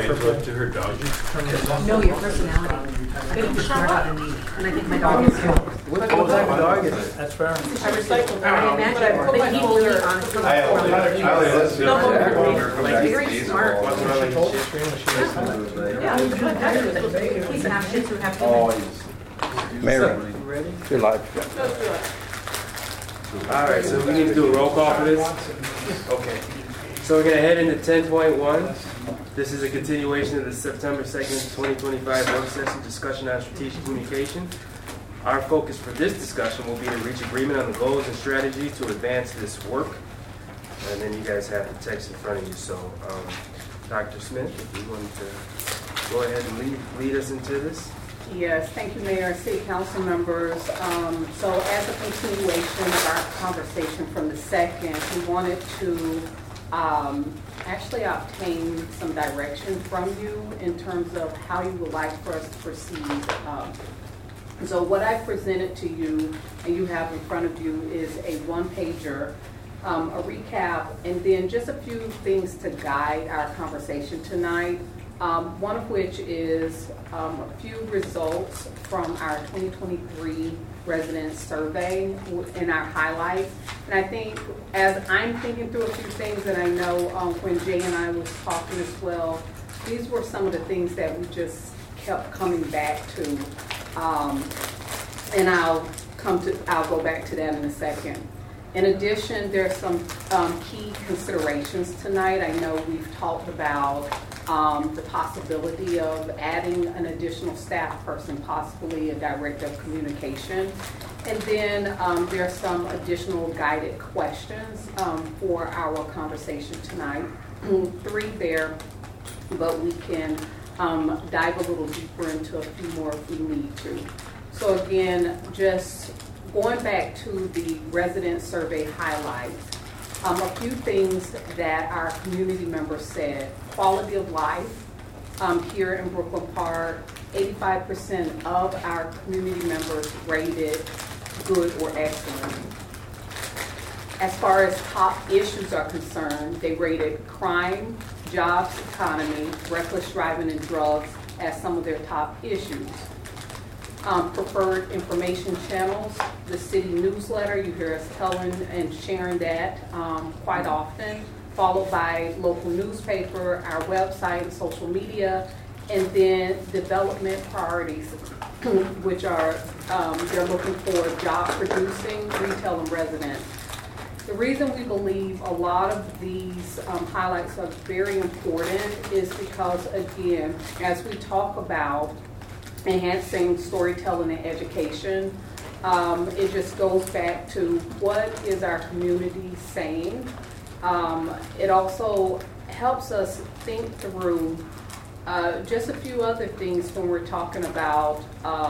Angela to her dog? No, your personality. I think you're smarter than me, and I think my dog is too. What type of dog is it? That's fair. I recycle. I imagine that he will eat on some like very smart. Yeah, he's an Shih Tzu, have Mary, you're live. All right, so we need to do a roll call for this? Okay. So we're going to head into 10.1. This is a continuation of the September 2nd, 2025 work session discussion on strategic communication. Our focus for this discussion will be to reach agreement on the goals and strategy to advance this work. And then you guys have the text in front of you. So, Dr. Smith, if you wanted to go ahead and lead us into this. Yes, thank you, Mayor, City Council members. So as a continuation of our conversation from the second, we wanted to actually obtain some direction from you in terms of how you would like for us to proceed. So what I presented to you and you have in front of you is a one-pager, a recap, and then just a few things to guide our conversation tonight. One of which is a few results from our 2023 resident survey in our highlights. And I think as I'm thinking through a few things, and I know when Jay and I was talking as well, these were some of the things that we just kept coming back to. And I'll go back to that in a second. In addition, there's some key considerations tonight. I know we've talked about the possibility of adding an additional staff person, possibly a director of communication. And then there are some additional guided questions for our conversation tonight. 3 there, but we can dive a little deeper into a few more if we need to. So again, just going back to the resident survey highlights, a few things that our community members said. Quality of life here in Brooklyn Park, 85% of our community members rated good or excellent. As far as top issues are concerned, they rated crime, jobs, economy, reckless driving, and drugs as some of their top issues. Preferred information channels, the city newsletter, you hear us telling and sharing that quite often, followed by local newspaper, our website, and social media, and then development priorities, which are they're looking for job producing, retail, and residents. The reason we believe a lot of these highlights are very important is because, again, as we talk about enhancing storytelling and education, it just goes back to what is our community saying. It also helps us think through just a few other things when we're talking about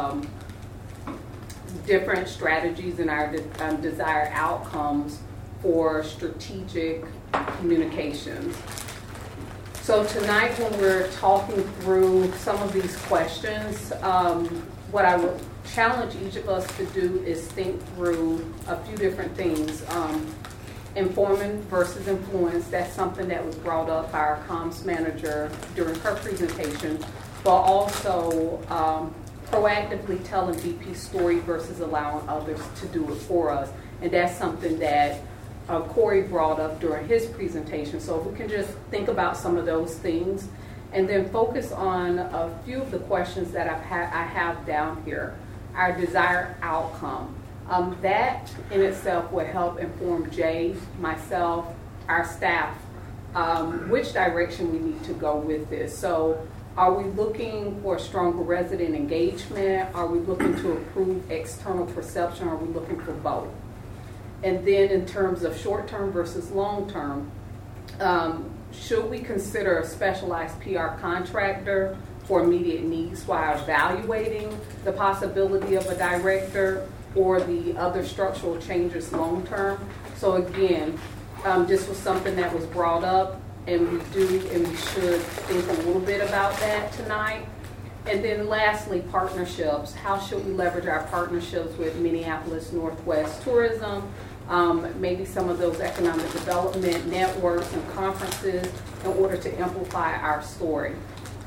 different strategies and our desired outcomes for strategic communications. So tonight when we're talking through some of these questions, what I would challenge each of us to do is think through a few different things. Informing versus influence, that's something that was brought up by our comms manager during her presentation, but also proactively telling VP's story versus allowing others to do it for us. And that's something that Corey brought up during his presentation. So if we can just think about some of those things and then focus on a few of the questions that I have down here. Our desired outcome. That in itself will help inform Jay, myself, our staff, which direction we need to go with this. So are we looking for stronger resident engagement? Are we looking to improve external perception? Are we looking for both? And then in terms of short-term versus long-term, should we consider a specialized PR contractor for immediate needs while evaluating the possibility of a director or the other structural changes long-term? So again, this was something that was brought up, and we should think a little bit about that tonight. And then lastly, partnerships. How should we leverage our partnerships with Minneapolis Northwest Tourism, maybe some of those economic development networks and conferences in order to amplify our story?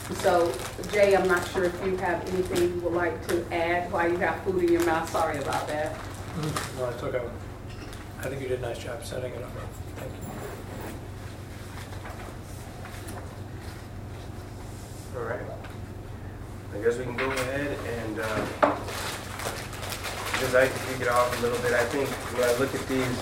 So, Jay, I'm not sure if you have anything you would like to add while you have food in your mouth. Sorry about that. No, I think you did a nice job setting it up. Thank you. All right. I guess we can go ahead and, because I can kick it off a little bit, I think when I look at these,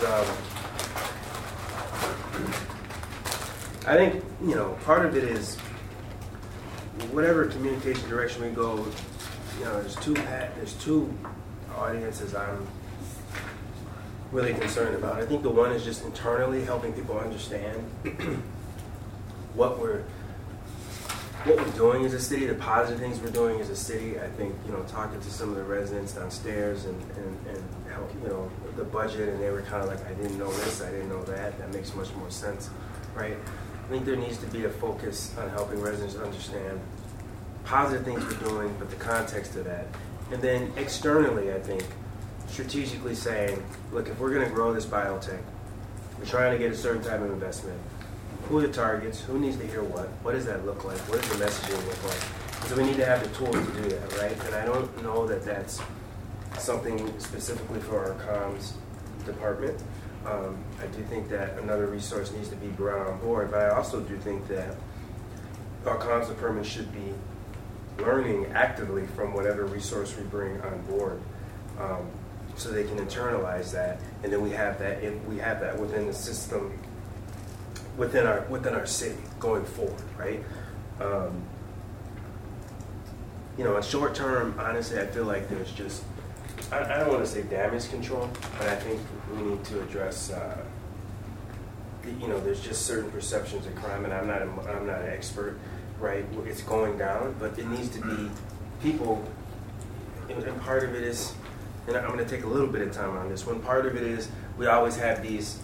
I think, part of it is whatever communication direction we go, there's two audiences I'm really concerned about. I think the one is just internally helping people understand what we're doing as a city, the positive things we're doing as a city. I think, talking to some of the residents downstairs and help, the budget, and they were kind of like, I didn't know this, I didn't know that. That makes much more sense, right? I think there needs to be a focus on helping residents understand positive things we're doing, but the context of that. And then externally, I think, strategically saying, look, if we're going to grow this biotech, we're trying to get a certain type of investment. Who are the targets? Who needs to hear what? What does that look like? What does the messaging look like? So we need to have the tools to do that, right? And I don't know that that's something specifically for our comms department. I do think that another resource needs to be brought on board, but I also do think that our comms department should be learning actively from whatever resource we bring on board, so they can internalize that, and then we have that within the system, within our city going forward, right? In short term, honestly, I feel like there's just, I don't want to say damage control, but I think we need to address, there's just certain perceptions of crime, and I'm not an expert, right? It's going down, but it needs to be people, and part of it is, and I'm going to take a little bit of time on this one, part of it is we always have these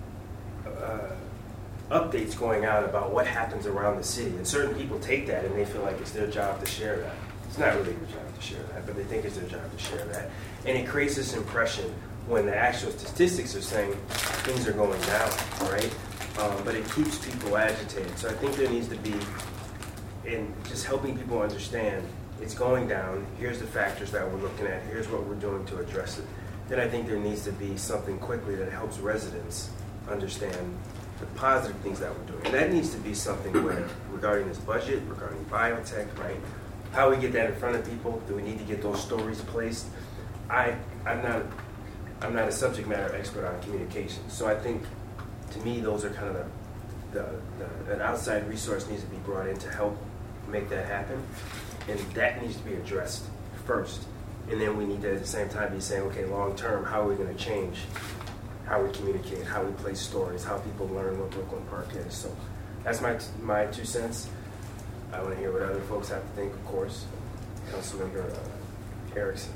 updates going out about what happens around the city, and certain people take that and they feel like it's their job to share that. It's not really their job to share that, but they think it's their job to share that. And it creates this impression when the actual statistics are saying things are going down, right? But it keeps people agitated. So I think there needs to be, in just helping people understand it's going down, here's the factors that we're looking at, here's what we're doing to address it. Then I think there needs to be something quickly that helps residents understand the positive things that we're doing. And that needs to be something regarding this budget, regarding biotech, right? How we get that in front of people. Do we need to get those stories placed? I'm not a subject matter expert on communication, so I think to me those are kind of an outside resource needs to be brought in to help make that happen, and that needs to be addressed first. And then we need to at the same time be saying, okay, long term, how are we going to change how we communicate, how we place stories, how people learn what Brooklyn Park is. So that's my 2 cents. I want to hear what other folks have to think, of course. Councilmember Erickson.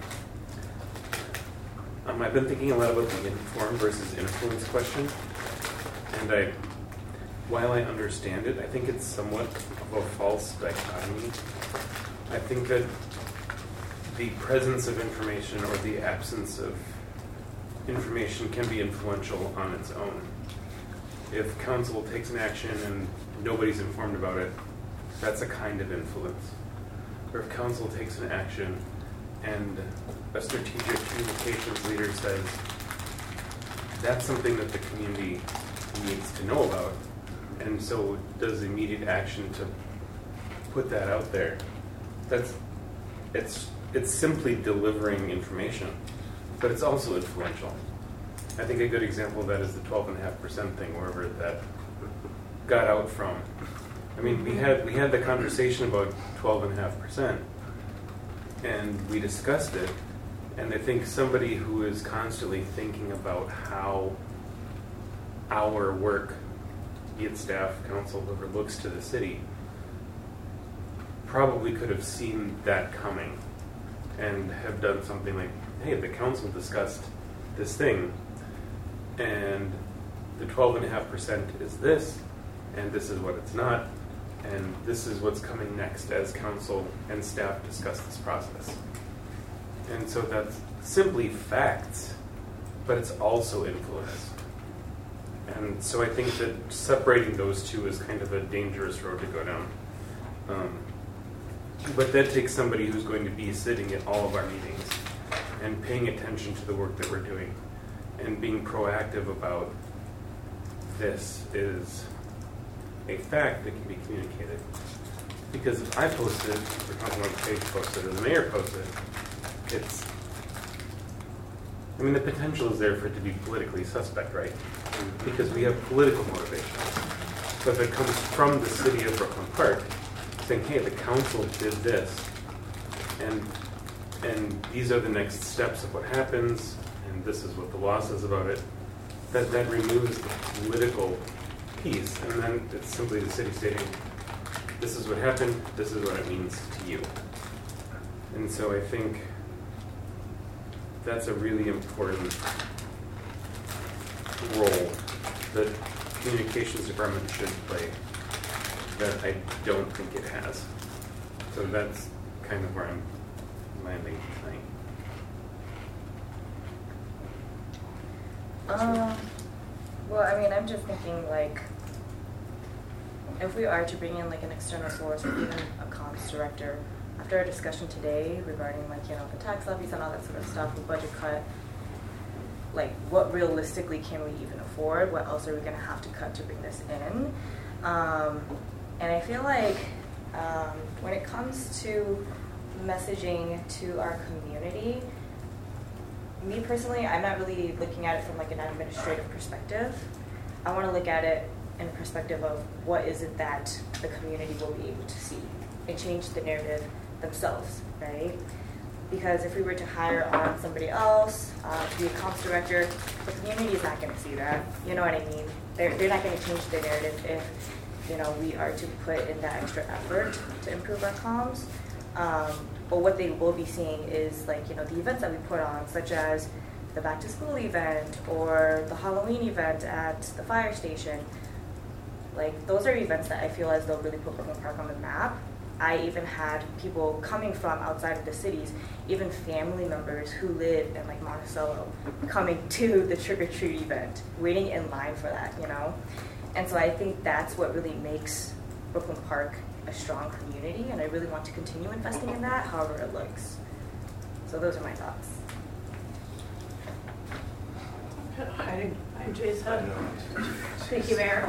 I've been thinking a lot about the inform versus influence question, and while I understand it, I think it's somewhat of a false dichotomy. I think that the presence of information or the absence of information can be influential on its own. If council takes an action and nobody's informed about it, that's a kind of influence. Or if council takes an action and a strategic communications leader says, that's something that the community needs to know about, and so does immediate action to put that out there. It's simply delivering information, but it's also influential. I think a good example of that is the 12.5% thing, wherever that got out from. I mean, we had the conversation about 12.5%, and we discussed it, and I think somebody who is constantly thinking about how our work, be it staff, council, whoever looks to the city, probably could have seen that coming and have done something like, hey, the council discussed this thing, and the 12.5% is this, and this is what it's not, and this is what's coming next as council and staff discuss this process. And so that's simply facts, but it's also influence. And so I think that separating those two is kind of a dangerous road to go down. But that takes somebody who's going to be sitting at all of our meetings and paying attention to the work that we're doing and being proactive about this is a fact that can be communicated. Because if I post it, we're talking about the page posted, or the mayor posted, the potential is there for it to be politically suspect, right? Because we have political motivation. So if it comes from the city of Brooklyn Park, saying, hey, the council did this, and these are the next steps of what happens, and this is what the law says about it, that removes the political piece, and then it's simply the city stating, this is what happened, this is what it means to you. And so I think that's a really important role that communications department should play that I don't think it has. So that's kind of where I'm landing tonight. Well, I'm just thinking, like, if we are to bring in, like, an external source or even a comms director, after our discussion today regarding, like, the tax levies and all that sort of stuff, the budget cut, like, what realistically can we even afford? What else are we going to have to cut to bring this in? And I feel like when it comes to messaging to our community, me personally, I'm not really looking at it from like an administrative perspective. I want to look at it in a perspective of what is it that the community will be able to see and change the narrative themselves, right? Because if we were to hire on somebody else to be a comms director, the community is not going to see that. You know what I mean? They're not going to change the narrative if we are to put in that extra effort to improve our comms. But what they will be seeing is like, the events that we put on, such as the back to school event or the Halloween event at the fire station. Like, those are events that I feel as though really put Brooklyn Park on the map. I even had people coming from outside of the cities, even family members who live in like Monticello, coming to the trick-or-treat event, waiting in line for that, And so I think that's what really makes Brooklyn Park a strong community, and I really want to continue investing in that, however it looks. So those are my thoughts. Hi, I'm Jason. Thank you, Mayor.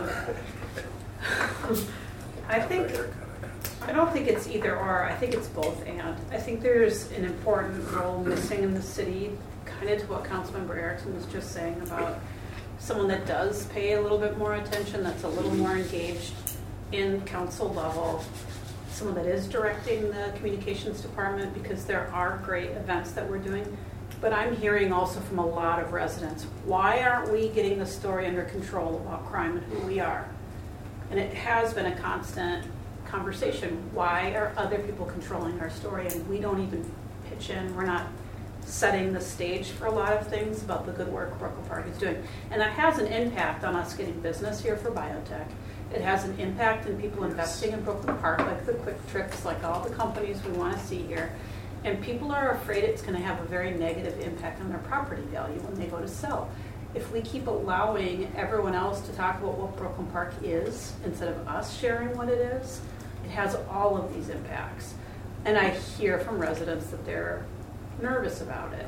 I don't think it's either or. I think it's both and. I think there's an important role missing in the city, kind of to what Councilmember Erickson was just saying about someone that does pay a little bit more attention, that's a little more engaged in council level, someone that is directing the communications department, because there are great events that we're doing. But I'm hearing also from a lot of residents, why aren't we getting the story under control about crime and who we are? And it has been a constant conversation. Why are other people controlling our story and we don't even pitch in? We're not setting the stage for a lot of things about the good work Brooklyn Park is doing. And that has an impact on us getting business here for biotech. It has an impact in people investing in Brooklyn Park, like the Quick Trips, like all the companies we want to see here. And people are afraid it's going to have a very negative impact on their property value when they go to sell. If we keep allowing everyone else to talk about what Brooklyn Park is, instead of us sharing what it is, it has all of these impacts. And I hear from residents that they're nervous about it.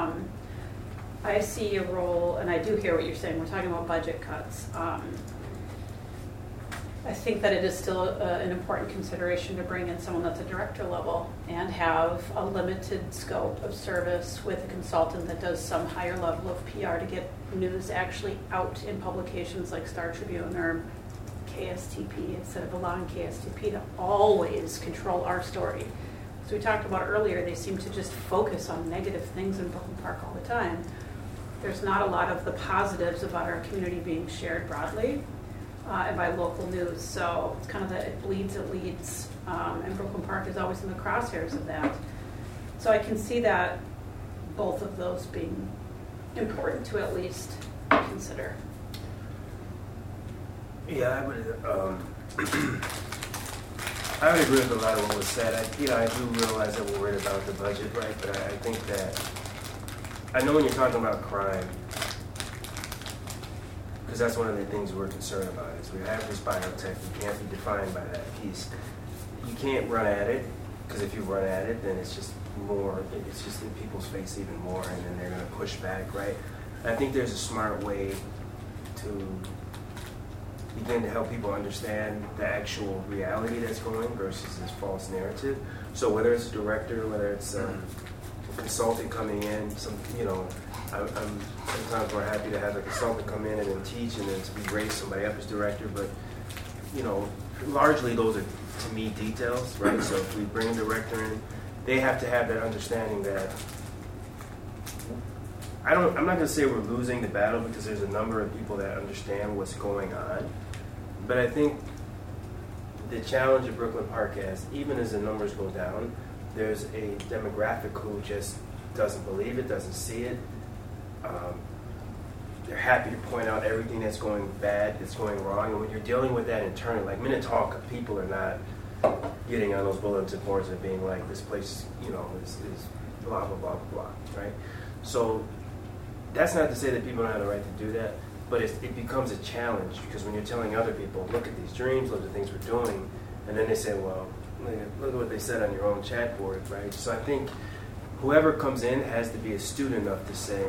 I see a role, and I do hear what you're saying, we're talking about budget cuts. I think that it is still an important consideration to bring in someone that's a director level and have a limited scope of service with a consultant that does some higher level of PR to get news actually out in publications like Star Tribune or KSTP, instead of allowing KSTP to always control our story. As we talked about earlier, they seem to just focus on negative things in Brooklyn Park all the time. There's not a lot of the positives about our community being shared broadly. And by local news, so it's kind of that it bleeds, it leads, and Brooklyn Park is always in the crosshairs of that. So I can see that both of those being important to at least consider. Yeah, I would agree with a lot of what was said. I do realize that we're worried about the budget, right? But I think that, I know when you're talking about crime, because that's one of the things we're concerned about, is we have this biotech, we can't be defined by that piece. you can't run at it, because if you run at it, then it's just in people's face even more, and then they're going to push back, right? I think there's a smart way to begin to help people understand the actual reality that's going versus this false narrative. So whether it's a director, whether it's a consultant coming in, sometimes we're happy to have a consultant come in and then teach, and then to be raised somebody up as director, but largely those are, to me, details, right? So if we bring a director in, they have to have that understanding that I'm not going to say we're losing the battle, because there's a number of people that understand what's going on. But I think the challenge that Brooklyn Park has, even as the numbers go down, there's a demographic who just doesn't believe it, doesn't see it. They're happy to point out everything that's going bad, that's going wrong. And when you're dealing with that internally, like Minnetonka, people are not getting on those bulletin boards and being like, this place, is blah, blah, blah, blah, blah, right? So that's not to say that people don't have the right to do that, but it becomes a challenge, because when you're telling other people, look at these dreams, look at the things we're doing, and then they say, well, look at what they said on your own chat board, right? So I think whoever comes in has to be astute enough to say,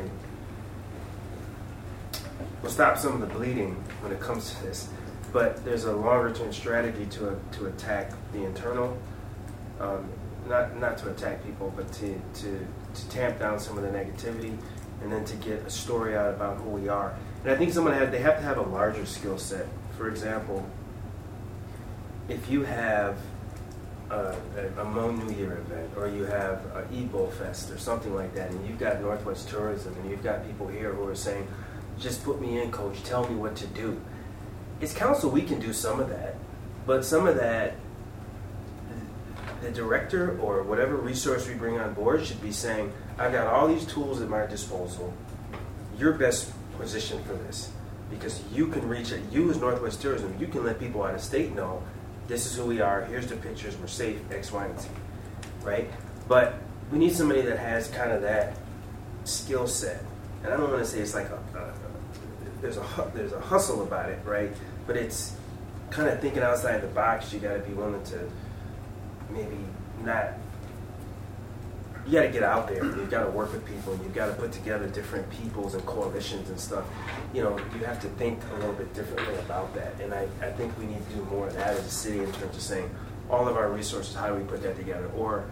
we'll stop some of the bleeding when it comes to this, but there's a longer-term strategy to attack the internal, not to attack people, but to tamp down some of the negativity, and then to get a story out about who we are. And I think they have to have a larger skill set. For example, if you have a Hmong New Year event, or you have an Igbo Fest or something like that, and you've got Northwest Tourism, and you've got people here who are saying, just put me in, coach, tell me what to do. As council, we can do some of that, but some of that, the director or whatever resource we bring on board should be saying, I've got all these tools at my disposal. You're best positioned for this, because you can reach it. You as Northwest Tourism, you can let people out of state know, this is who we are, here's the pictures, we're safe, X, Y, and Z, right? But we need somebody that has kind of that skill set. And I don't want to say it's like there's a hustle about it, right? But it's kind of thinking outside the box. You got to be willing to maybe not. You got to get out there. You've got to work with people. You've got to put together different peoples and coalitions and stuff. You have to think a little bit differently about that. And I think we need to do more of that as a city in terms of saying all of our resources. How do we put that together? Or,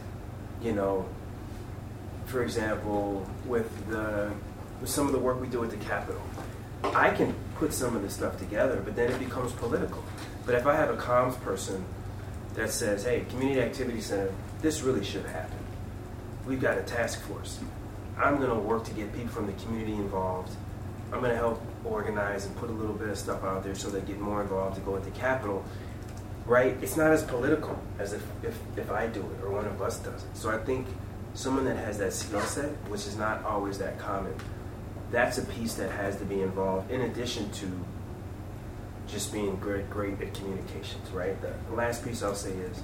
for example, with some of the work we do at the Capitol, I can put some of this stuff together, but then it becomes political. But if I have a comms person that says, hey, Community Activity Center, this really should happen. We've got a task force. I'm going to work to get people from the community involved. I'm going to help organize and put a little bit of stuff out there so they get more involved to go at the Capitol. Right? It's not as political as if I do it or one of us does it. So I think someone that has that skill set, which is not always that common, that's a piece that has to be involved in addition to just being great at communications, right? The last piece I'll say is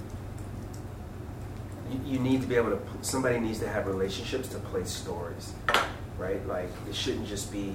you need to be able to, somebody needs to have relationships to play stories, right? Like, it shouldn't just be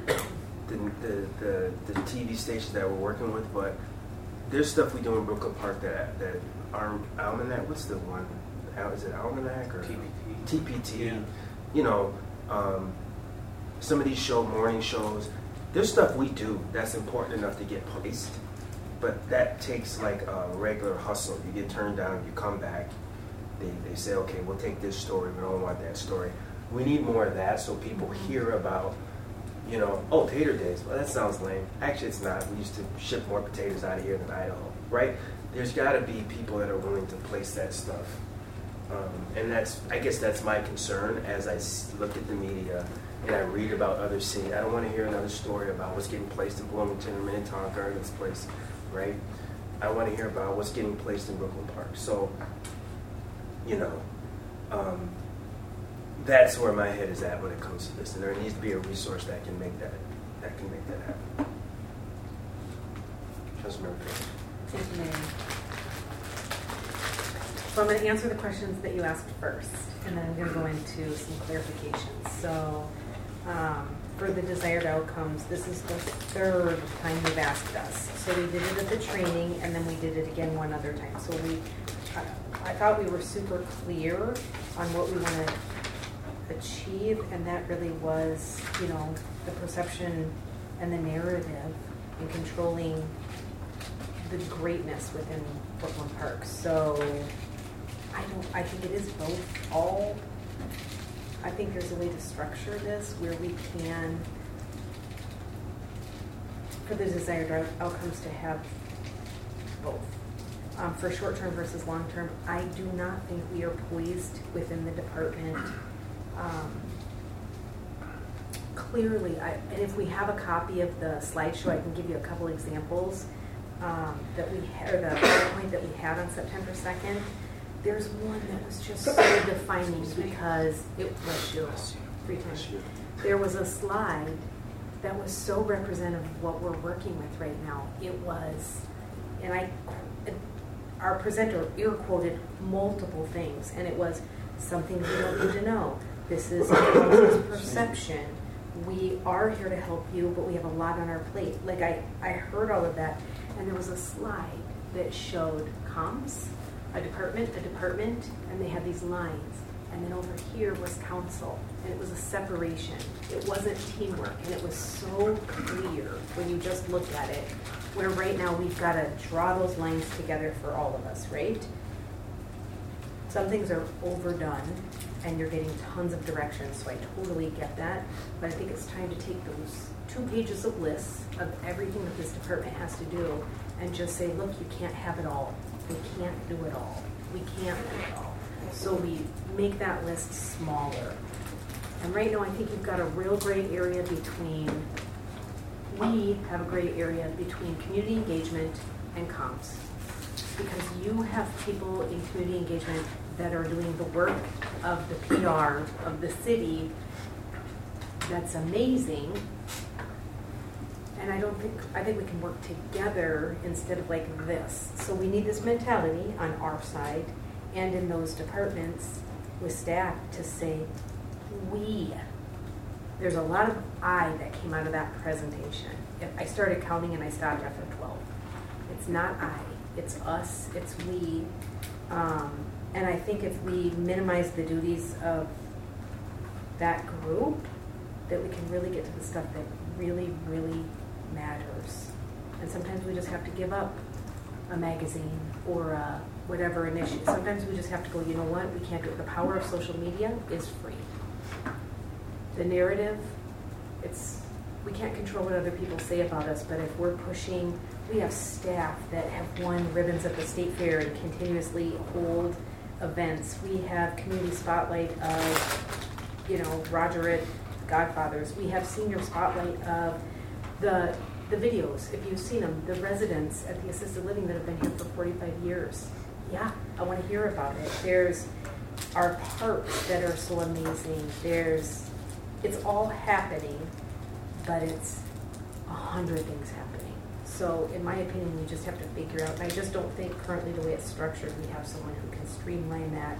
the TV stations that we're working with, but there's stuff we do in Brooklyn Park that Almanac, what's the one? Is it Almanac or TPT? Yeah. Some of these morning shows, there's stuff we do that's important enough to get placed, but that takes like a regular hustle. You get turned down, you come back, they say, okay, we'll take this story, we don't want that story. We need more of that so people hear about, oh, Tater Days, well, that sounds lame. Actually, it's not. We used to ship more potatoes out of here than Idaho, right? There's got to be people that are willing to place that stuff. And I guess that's my concern as I look at the media and I read about other cities. I don't want to hear another story about what's getting placed in Bloomington or Minnetonka or this place, right? I want to hear about what's getting placed in Brooklyn Park. So, that's where my head is at when it comes to this, and there needs to be a resource that can make that happen. Councilmember Page. Thank you, Mayor. So I'm going to answer the questions that you asked first, and then I'm going to go into some clarifications. So for the desired outcomes, this is the third time they've asked us. So we did it at the training, and then we did it again one other time. So I thought we were super clear on what we want to achieve, and that really was, you know, the perception and the narrative and controlling the greatness within Brooklyn Park. So I think it is both. I think there's a way to structure this where we can, for the desired outcomes, to have both. For short-term versus long-term, I do not think we are poised within the department. Clearly, and if we have a copy of the slideshow, I can give you a couple examples that we had, or the PowerPoint that we had on September 2nd. There's one that was just so defining because it was there was a slide that was so representative of what we're working with right now. It was, and our presenter ear quoted multiple things, and it was something we don't need to know. This is council's perception. We are here to help you, but we have a lot on our plate. Like I heard all of that, and there was a slide that showed comms, a department, and they had these lines. And then over here was council, and it was a separation. It wasn't teamwork, and it was so clear when you just look at it, where right now we've got to draw those lines together for all of us, right? Some things are overdone, and you're getting tons of directions, so I totally get that. But I think it's time to take those 2 pages of lists of everything that this department has to do and just say, look, you can't have it all. We can't do it all. We can't do it all. So we make that list smaller. And right now I think you've got a real gray area between, we have a gray area between community engagement and comms. Because you have people in community engagement that are doing the work of the PR of the city. That's amazing. And I think we can work together instead of like this. So we need this mentality on our side and in those departments with staff to say, there's a lot of I that came out of that presentation. I started counting and I stopped after 12. It's not I, it's us, it's we. And I think if we minimize the duties of that group, that we can really get to the stuff that really, really matters. And sometimes we just have to give up a magazine or whatever an issue. Sometimes we just have to go, you know what, we can't do it. The power of social media is free. The narrative, we can't control what other people say about us, but if we're pushing, we have staff that have won ribbons at the state fair and continuously hold events. We have community spotlight of, Roger at Godfathers. We have senior spotlight of the videos, if you've seen them, the residents at the assisted living that have been here for 45 years. Yeah, I want to hear about it. There's our parks that are so amazing. It's all happening, but it's 100 things happening. So in my opinion, we just have to figure out, and I just don't think currently the way it's structured, we have someone who can streamline that.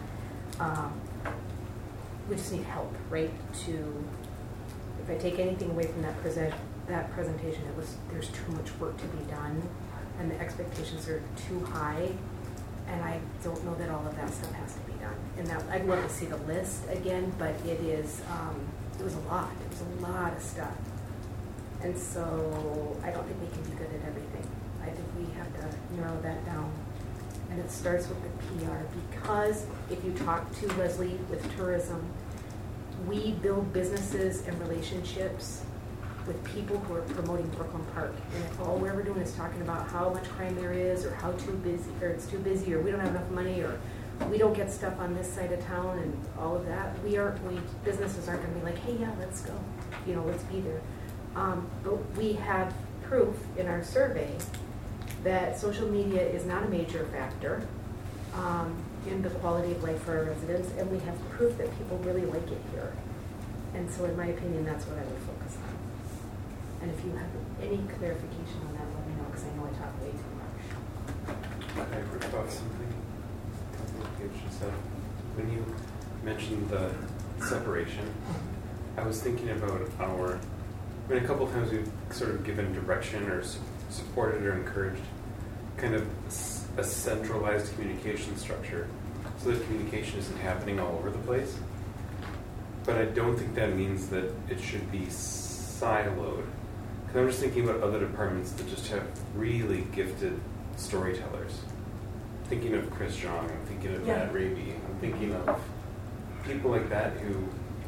We just need help, right? If I take anything away from that presentation, there's too much work to be done, and the expectations are too high, and I don't know that all of that stuff has to be done. And that I'd love to see the list again, but it was a lot. It was a lot of stuff. And so I don't think we can be good at everything. I think we have to narrow that down. And it starts with the PR, because if you talk to Leslie with tourism, we build businesses and relationships with people who are promoting Brooklyn Park. And if all we're ever doing is talking about how much crime there is, or how too busy, or it's too busy, or we don't have enough money, or we don't get stuff on this side of town and all of that, businesses aren't going to be like, hey, yeah, let's go. Let's be there. But we have proof in our survey that social media is not a major factor in the quality of life for our residents, and we have proof that people really like it here. And so in my opinion, that's what I would focus on. And if you have any clarification on that, let me know, because I know I talk way too much. I heard about something Paige just said. When you mentioned the separation, I was thinking about our I mean, a couple of times we've sort of given direction or supported or encouraged kind of a centralized communication structure so that communication isn't happening all over the place. But I don't think that means that it should be siloed. Because I'm just thinking about other departments that just have really gifted storytellers. I'm thinking of Chris Zhang, I'm thinking of Matt Raby, I'm thinking of people like that who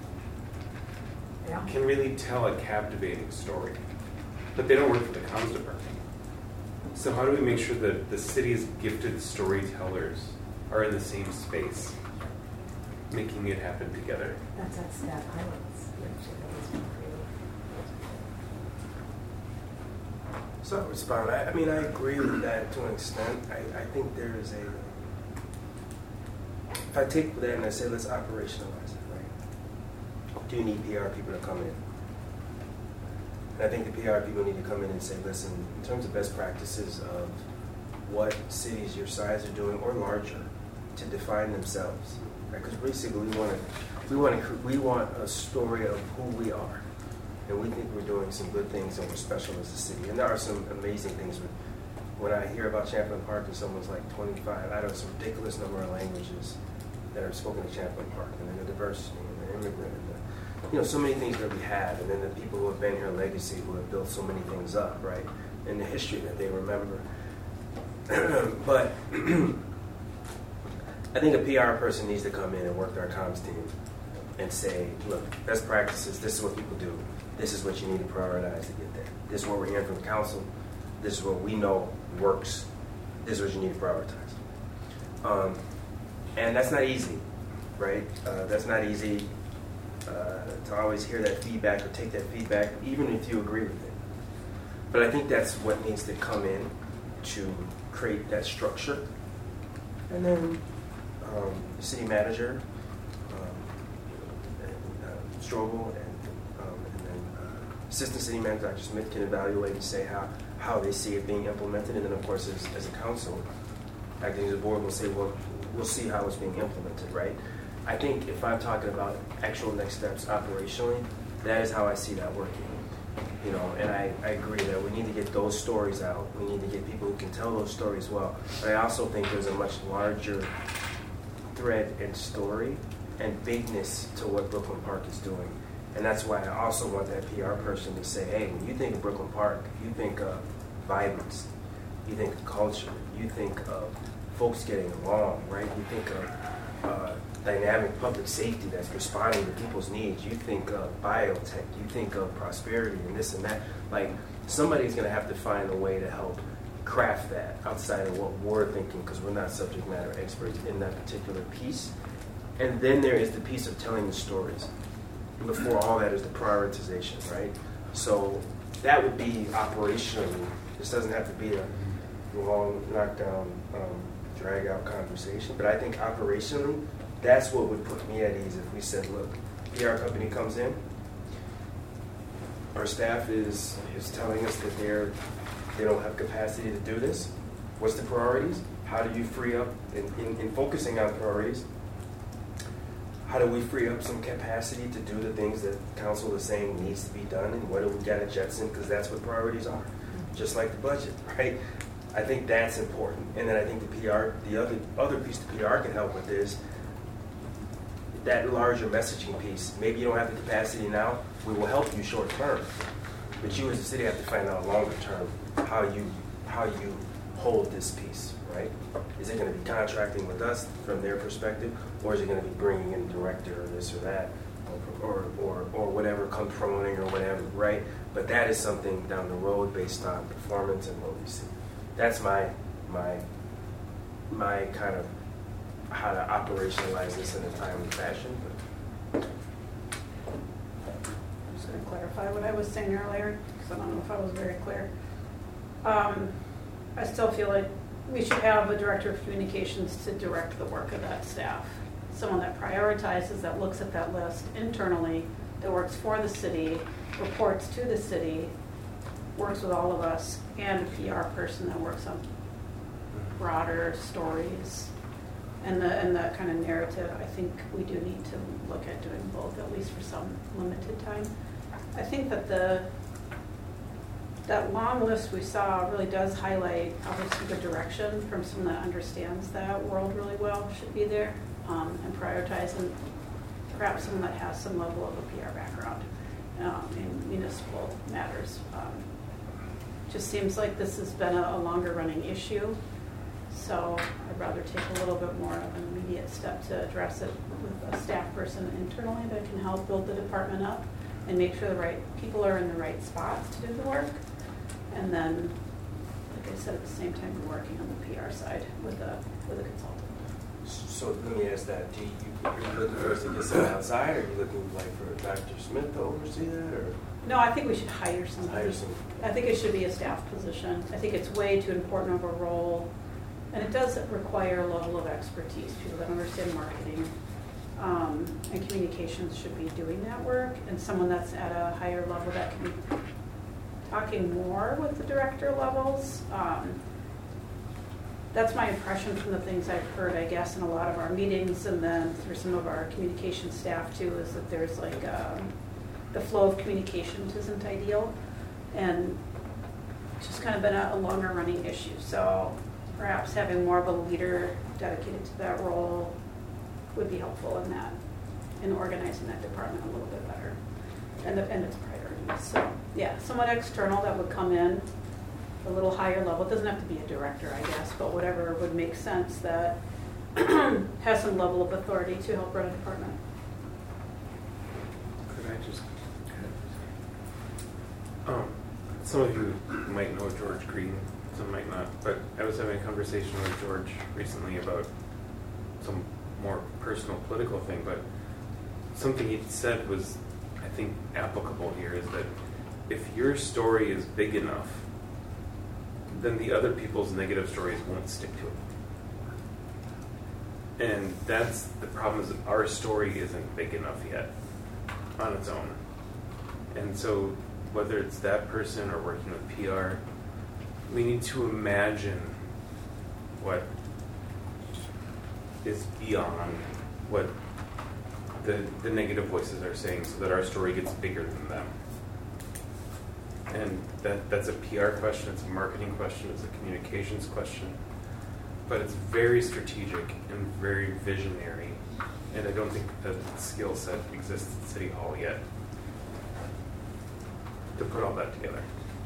can really tell a captivating story. But they don't work for the comms department. So how do we make sure that the city's gifted storytellers are in the same space, making it happen together? That's at Staff Highlands. So I'll respond. I mean, I agree with that to an extent. I think there is a, if I take that and I say, let's operationalize it, right? Do you need PR people to come in? And I think the PR people need to come in and say, listen, in terms of best practices of what cities your size are doing or larger to define themselves, right? Because basically we want a story of who we are. And we think we're doing some good things and we're special as a city. And there are some amazing things. When I hear about Champlain Park and someone's like 25, I know some ridiculous number of languages that are spoken at Champlain Park, and then the diversity and the immigrant and the, so many things that we have, and then the people who have been here, legacy, who have built so many things up, right? And the history that they remember. But I think a PR person needs to come in and work with our comms team and say, look, best practices, this is what people do. This is what you need to prioritize to get there. This is what we're hearing from the council. This is what we know works. This is what you need to prioritize. And that's not easy, right? That's not easy to always hear that feedback or take that feedback, even if you agree with it. But I think that's what needs to come in to create that structure. And then the city manager, Strobel, and assistant city manager Dr. Smith can evaluate and say how they see it being implemented. And then, of course, as a council, acting as a board, will say, well, we'll see how it's being implemented, right? I think if I'm talking about actual next steps operationally, that is how I see that working. And I agree that we need to get those stories out. We need to get people who can tell those stories well. But I also think there's a much larger thread and story and bigness to what Brooklyn Park is doing. And that's why I also want that PR person to say, hey, when you think of Brooklyn Park, you think of vibrance, you think of culture, you think of folks getting along, right? You think of dynamic public safety that's responding to people's needs. You think of biotech, you think of prosperity and this and that. Like, somebody's going to have to find a way to help craft that outside of what we're thinking, because we're not subject matter experts in that particular piece. And then there is the piece of telling the stories. Before all that is the prioritization, right? So that would be operationally. This doesn't have to be a long, knockdown, drag-out conversation. But I think operationally, that's what would put me at ease if we said, look, PR company comes in, our staff is telling us that they don't have capacity to do this. What's the priorities? How do you free up, in focusing on priorities, how do we free up some capacity to do the things that council is saying needs to be done, and what do we got to jetson, because that's what priorities are, just like the budget, right? I think that's important. And then I think the other piece the PR can help with is that larger messaging piece. Maybe you don't have the capacity now, we will help you short term, but you as a city have to find out longer term how you hold this piece, right? Is it going to be contracting with us from their perspective, or is it going to be bringing in a director or this or that, or whatever, come promoting or whatever, right? But that is something down the road based on performance and what we see. That's my kind of how to operationalize this in a timely fashion. I'm just going to clarify what I was saying earlier, because I don't know if I was very clear. I still feel like we should have a director of communications to direct the work of that staff. Someone that prioritizes, that looks at that list internally, that works for the city, reports to the city, works with all of us, and a PR person that works on broader stories and the kind of narrative. I think we do need to look at doing both, at least for some limited time. I think that the that long list we saw really does highlight obviously the direction from someone that understands that world really well should be there, and prioritize, and perhaps someone that has some level of a PR background in municipal matters. Just seems like this has been a longer running issue, so I'd rather take a little bit more of an immediate step to address it with a staff person internally that can help build the department up and make sure the right people are in the right spots to do the work. And then, like I said, at the same time, we're working on the PR side with a consultant. So let me ask that, are you looking for us to get someone outside, or are you looking like for Dr. Smith to oversee that, or No, I think we should hire somebody. hire someone? I think it should be a staff position. I think it's way too important of a role, and it does require a level of expertise. People that understand marketing and communications should be doing that work, and someone that's at a higher level that can be talking more with the director levels. That's my impression from the things I've heard, I guess, in a lot of our meetings, and then through some of our communication staff too, is that there's like the flow of communications isn't ideal, and it's just kind of been a longer running issue. So perhaps having more of a leader dedicated to that role would be helpful in that, in organizing that department a little bit better and its priorities. So yeah, someone external that would come in a little higher level. It doesn't have to be a director, I guess, but whatever would make sense that has some level of authority to help run a department. Could I just... some of you might know George Green, some might not, but I was having a conversation with George recently about some more personal political thing, but something he said was, I think, applicable here, is that if your story is big enough, then the other people's negative stories won't stick to it. And that's the problem, is that our story isn't big enough yet on its own. And so whether it's that person or working with PR, we need to imagine what is beyond what the negative voices are saying, so that our story gets bigger than them. And that's a PR question, it's a marketing question, it's a communications question, but it's very strategic and very visionary, and I don't think that skill set exists at City Hall yet to put all that together.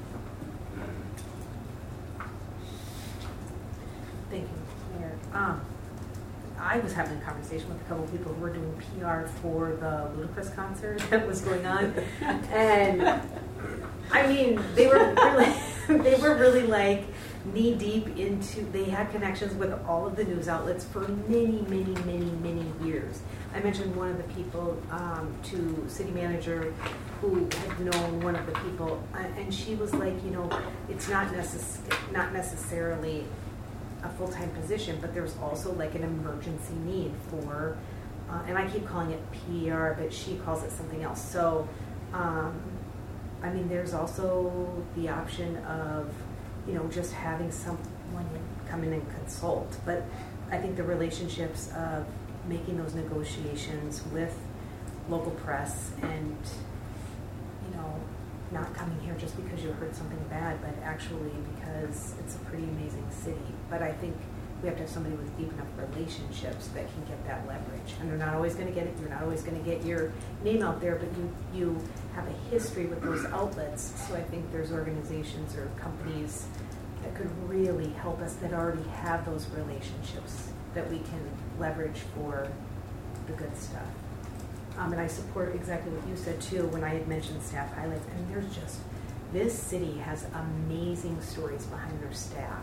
Thank you, Mayor. I was having a conversation with a couple of people who were doing PR for the Ludacris concert that was going on, and I mean, they were really like knee deep into. They had connections with all of the news outlets for many years. I mentioned one of the people to city manager who had known one of the people, and she was like, you know, it's not necessarily a full-time position, but there's also like an emergency need for, and I keep calling it PR, but she calls it something else. So, I mean, there's also the option of, you know, just having someone come in and consult. But I think the relationships of making those negotiations with local press and, you know, not coming here just because you heard something bad, but actually because it's a pretty amazing city. But I think we have to have somebody with deep enough relationships that can get that leverage. And they're not always going to get it. You're not always going to get your name out there, but you have a history with those outlets. So I think there's organizations or companies that could really help us that already have those relationships that we can leverage for the good stuff. And I support exactly what you said too when I had mentioned staff highlights. And there's just, this city has amazing stories behind their staff.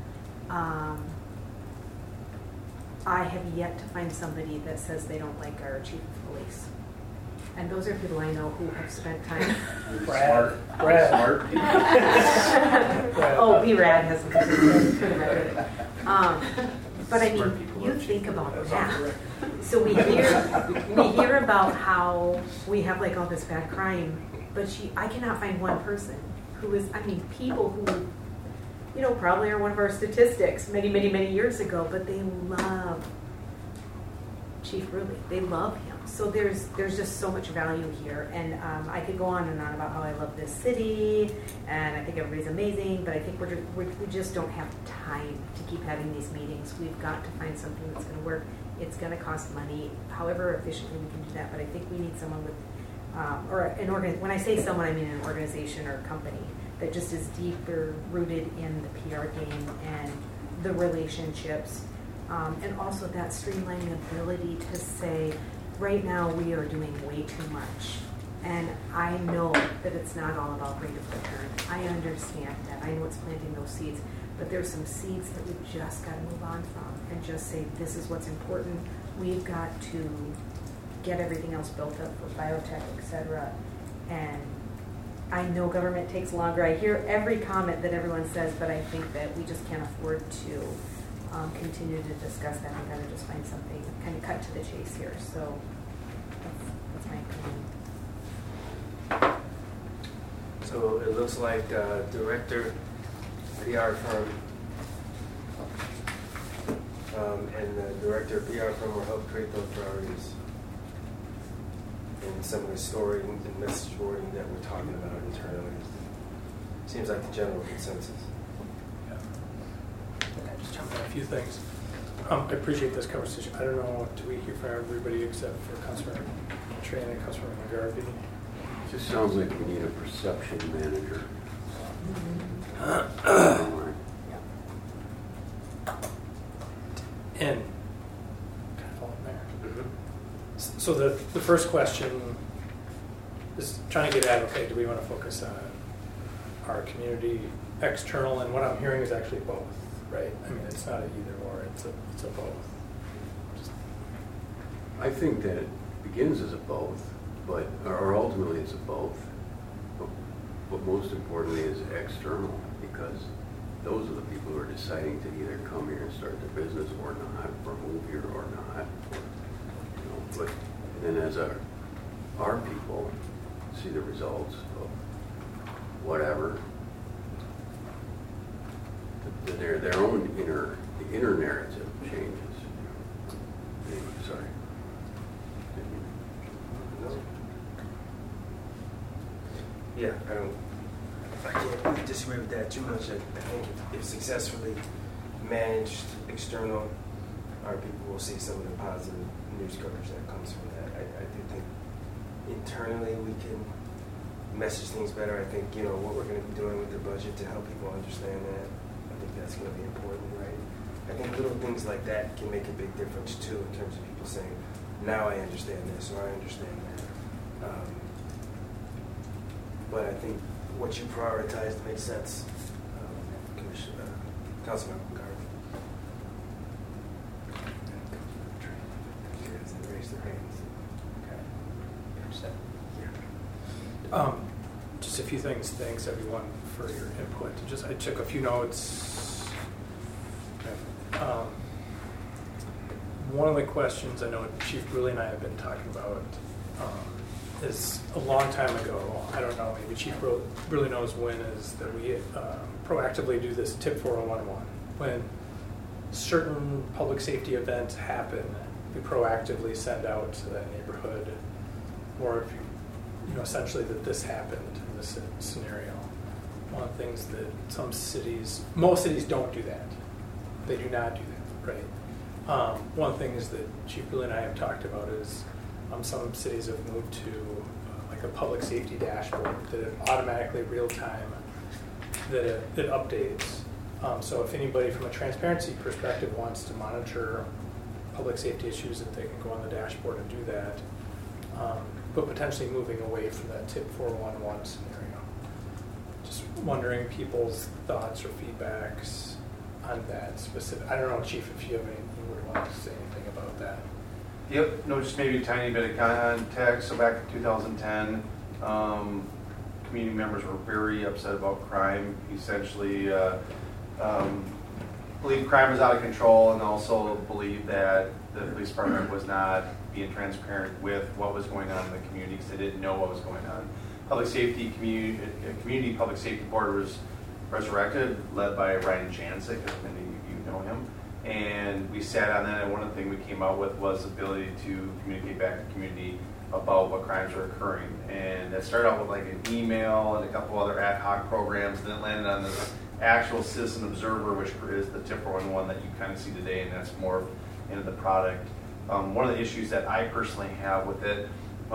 I have yet to find somebody that says they don't like our chief of police. And those are people I know who have spent time. Brad. Oh, B-Rad has something to say for the record. But I mean, you think about that. So we hear about how we have like all this bad crime, but I cannot find one person who is, I mean, people who, you know, probably are one of our statistics many years ago, but they love Chief Bruley. They love him. So there's just so much value here. And I could go on and on about how I love this city, and I think everybody's amazing, but I think we just don't have time to keep having these meetings. We've got to find something that's going to work. It's going to cost money, however efficiently we can do that, but I think we need someone with, when I say someone, I mean an organization or a company that just is deeper rooted in the PR game and the relationships, and also that streamlining ability to say, right now we are doing way too much. And I know that it's not all about rate of return. I understand that. I know it's planting those seeds, but there's some seeds that we've just got to move on from and just say, this is what's important. We've got to get everything else built up for biotech, et cetera. And I know government takes longer. I hear every comment that everyone says, but I think that we just can't afford to continue to discuss that. We've got to just find something, kind of cut to the chase here. So that's my opinion. So it looks like director, PR firm, and the director of PR firm will help create those priorities and some of the story and message boarding that we're talking about internally. Seems like the general consensus. Just jump on a few things. I appreciate this conversation. I don't know, do we hear from everybody except for Councilor Tran and Councilor McGarvey? It just sounds like we need a perception manager. And kind of following there. So the first question is trying to get at, okay, do we want to focus on our community external? And what I'm hearing is actually both, right? I mean, it's not an either or, it's a both. I think that it begins as a both, but or ultimately it's a both. But most importantly is external, because those are the people who are deciding to either come here and start their business or not, or move here or not. But then as our people see the results of whatever, their own inner narrative changes. Anyway, sorry. Yeah, I can't disagree with that too much. I think if successfully managed external, our people will see some of the positive news coverage that comes from that. I do think internally we can message things better. I think, what we're going to be doing with the budget to help people understand that, I think that's going to be important, right? I think little things like that can make a big difference too in terms of people saying, now I understand this or I understand that. But I think what you prioritized makes sense, Commissioner, Councilman McCarthy. Raise their hands. Okay. Just a few things. Thanks everyone for your input. I took a few notes. One of the questions I know Chief Bruley and I have been talking about is a long time ago. I don't know, maybe Chief Bruley knows when, is that we proactively do this tip 411. When certain public safety events happen, we proactively send out to that neighborhood, or if essentially that this happened in this scenario. One of the things that most cities don't do that. They do not do that, right? One of the things that Chief Bruley and I have talked about is some cities have moved to like a public safety dashboard that automatically real time that it updates. So if anybody from a transparency perspective wants to monitor public safety issues, that they can go on the dashboard and do that. But potentially moving away from that tip 411 scenario. Just wondering people's thoughts or feedbacks on that specific. I don't know, Chief, if you have anything you would want to say anything about that. Yep, no, just maybe a tiny bit of context. So back in 2010, community members were very upset about crime. Essentially, believed crime was out of control, and also believed that the police department was not being transparent with what was going on in the community because they didn't know what was going on. Public safety community public safety board was resurrected, led by Ryan Jancic, as many of you know him. And we sat on that, and one of the things we came out with was the ability to communicate back to the community about what crimes are occurring. And that started out with like an email and a couple other ad hoc programs, and then it landed on the actual Citizen Observer, which is the TIPRA one that you kind of see today, and that's more into the product. One of the issues that I personally have with it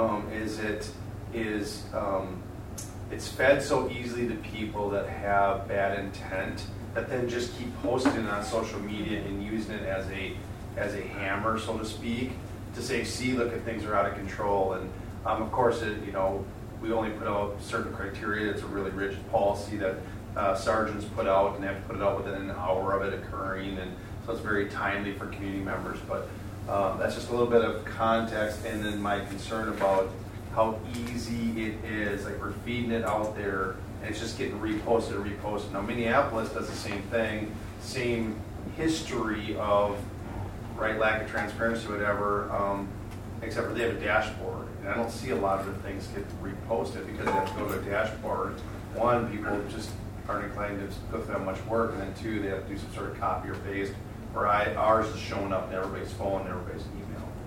is it's fed so easily to people that have bad intent that then just keep posting it on social media and using it as a hammer, so to speak, to say, see, look at things are out of control. And of course, we only put out certain criteria. It's a really rigid policy that sergeants put out, and they have to put it out within an hour of it occurring, and so it's very timely for community members. But that's just a little bit of context, and then my concern about how easy it is. Like, we're feeding it out there, and it's just getting reposted. Now, Minneapolis does the same thing, same history of lack of transparency, whatever, except for they have a dashboard, and I don't see a lot of the things get reposted because they have to go to a dashboard. One, people just aren't inclined to go through that much work, and then two, they have to do some sort of copy or paste, where ours is showing up in everybody's phone and everybody's email.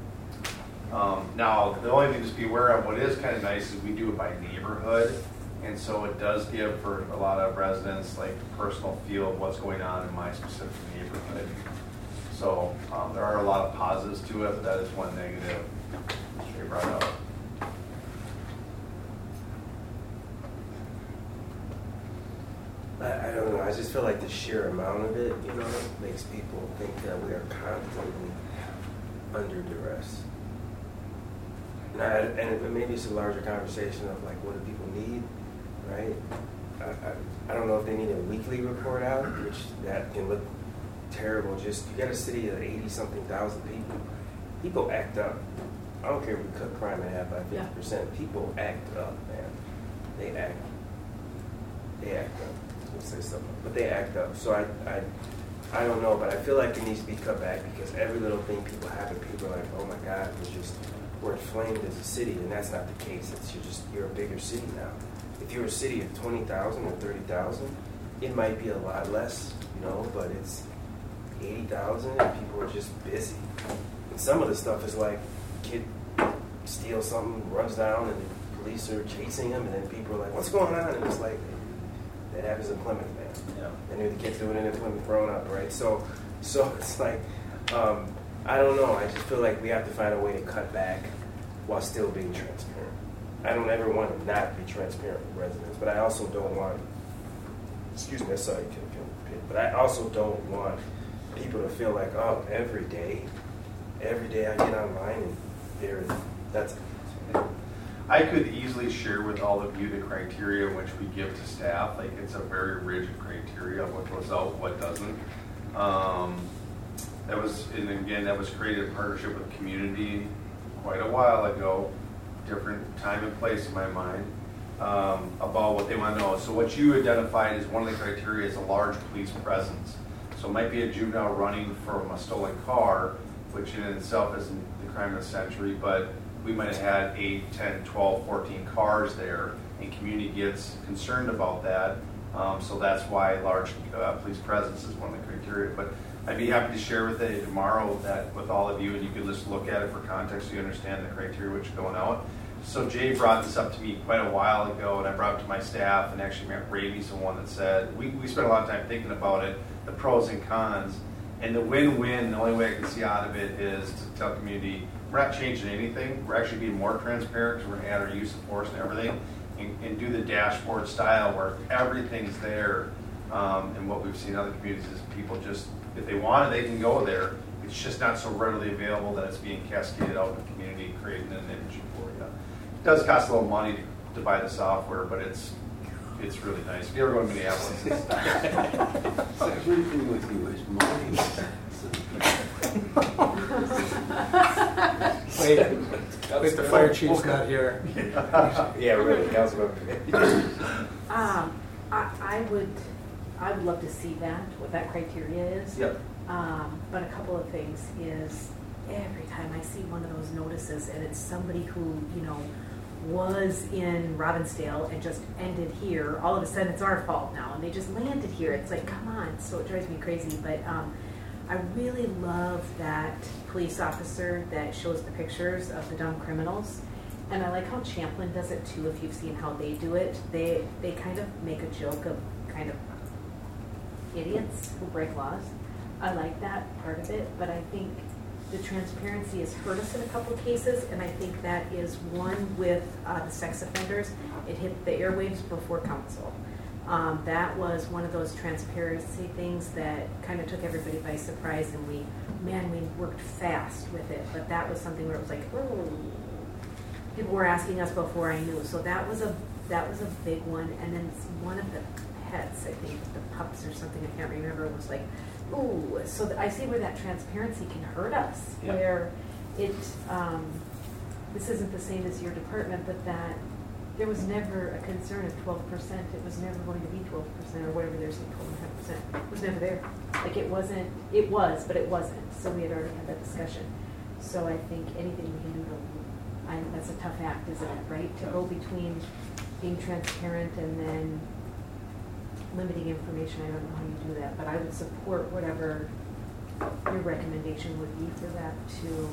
Now, the only thing to just be aware of, what is kind of nice is we do it by neighborhood, and so it does give for a lot of residents like personal feel of what's going on in my specific neighborhood. So there are a lot of positives to it, but that is one negative they brought up. I don't know. I just feel like the sheer amount of it, makes people think that we are constantly under duress. And maybe it's a larger conversation of like, what do people need, right? I don't know if they need a weekly report out, which that can look terrible. Just, you got a city of 80-something thousand people. People act up. I don't care if we cut crime in half by 50%. People act up, man. They act up. Let's say something, but they act up. So I don't know, but I feel like it needs to be cut back because every little thing people happen, people are like, oh my God, we're inflamed as a city, and that's not the case. You're a bigger city now. If you're a city of 20,000 or 30,000, it might be a lot less, but it's 80,000 and people are just busy. And some of the stuff is like, kid steals something, runs down, and the police are chasing him, and then people are like, what's going on? And it's like, that happens in Plymouth, man. Yeah. And the kids doing it in Plymouth growing up, right? So it's like, I don't know. I just feel like we have to find a way to cut back while still being transparent. I don't ever want to not be transparent with residents, but I also don't want, but I also don't want people to feel like, oh, every day I get online and that's it. I could easily share with all of you the criteria which we give to staff. Like, it's a very rigid criteria of what goes out, what doesn't. That was created in partnership with community quite a while ago, different time and place in my mind, about what they want to know. So what you identified as one of the criteria is a large police presence. So it might be a juvenile running from a stolen car, which in itself isn't the crime of the century, but we might have had 8, 10, 12, 14 cars there, and community gets concerned about that. So that's why large police presence is one of the criteria. But I'd be happy to share with you tomorrow that with all of you, and you could just look at it for context so you understand the criteria which are going out. So Jay brought this up to me quite a while ago, and I brought it to my staff, and actually Matt Raby's the one that said, we spent a lot of time thinking about it, the pros and cons, and the win-win, the only way I can see out of it is to tell community, we're not changing anything, we're actually being more transparent because we're going to add our use of force and everything, and do the dashboard style where everything's there. And what we've seen in other communities is people just, if they want it, they can go there. It's just not so readily available that it's being cascaded out in the community, creating an image for you. It does cost a little money to buy the software, but it's really nice. If you ever go to Minneapolis, everything with you is money. Wait, the fire chief's not here. Yeah, really, Councilmember. I would love to see what that criteria is. Yep. But a couple of things is every time I see one of those notices and it's somebody who, was in Robbinsdale and just ended here, all of a sudden it's our fault now and they just landed here. It's like, come on. So it drives me crazy. But I really love that police officer that shows the pictures of the dumb criminals. And I like how Champlin does it too, if you've seen how they do it. They kind of make a joke of kind of idiots who break laws. I like that part of it, but I think the transparency has hurt us in a couple of cases, and I think that is one with the sex offenders. It hit the airwaves before council. That was one of those transparency things that kind of took everybody by surprise, and we worked fast with it, but that was something where it was like, oh, people were asking us before I knew. So that was a big one, and then one of the pets, I think the pups or something, I can't remember, was like, ooh. So I see where that transparency can hurt us, Yeah. where it, this isn't the same as your department, but that there was never a concern of 12%. It was never going to be 12% or whatever they're saying, 12.5%. It was never there. Like it was, but it wasn't. So we had already had that discussion. So I think anything we can do that's a tough act, isn't it, right? To go between being transparent and then limiting information. I don't know how you do that, but I would support whatever your recommendation would be for that too.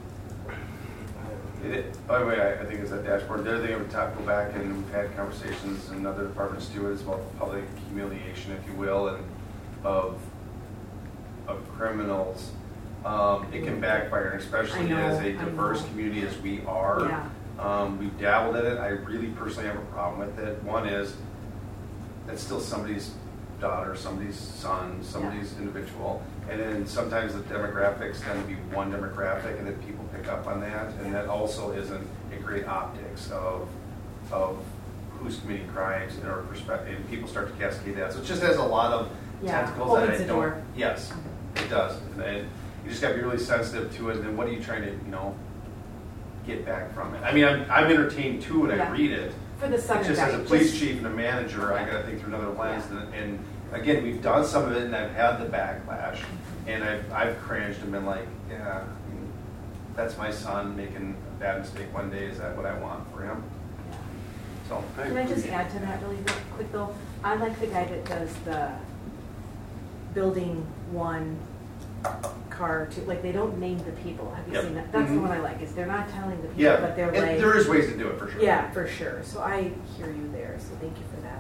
By the way, I think it's that dashboard. The other thing I would go back, and we've had conversations in other departments too, is about the public humiliation, if you will, and of criminals. It can backfire, especially as a diverse community as we are. Yeah. We've dabbled in it. I really personally have a problem with it. One is that's still somebody's daughter, somebody's son, somebody's individual. And then sometimes the demographics tend to be one demographic, and then people pick up on that. And that also isn't a great optics of who's committing crimes in our perspective. And people start to cascade that. So it just has a lot of tentacles that I don't. Door. Yes, it does. And you just got to be really sensitive to it. And then what are you trying to, get back from it? I mean, I'm entertained too when I read it. For the Southern Just as a Valley, police chief and a manager, I got to think through another lens. And again, we've done some of it, and I've had the backlash, and I've cringed and been like, yeah, I mean, that's my son making a bad mistake one day. Is that what I want for him? So Can I just add to that really quick though? I like the guy that does the building one car to, like, they don't name the people. Have you seen that? That's the one I like, is they're not telling the people, but they're and like. there is ways to do it for sure. Yeah, for sure. So I hear you there, so thank you for that.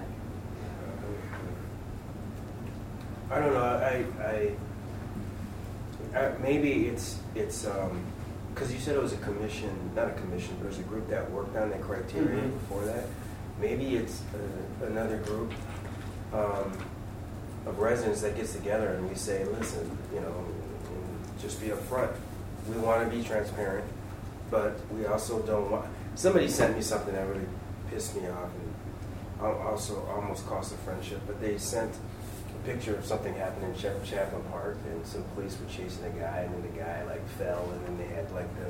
I don't know. I maybe it's because you said it was a commission, not a commission, but it was a group that worked on the criteria before that. Maybe it's another group of residents that gets together and we say, listen, just be upfront. We want to be transparent, but we also don't want. Somebody sent me something that really pissed me off and also almost cost a friendship. But they sent a picture of something happening in Chaplin Park, and some police were chasing a guy, and then the guy fell, and then they had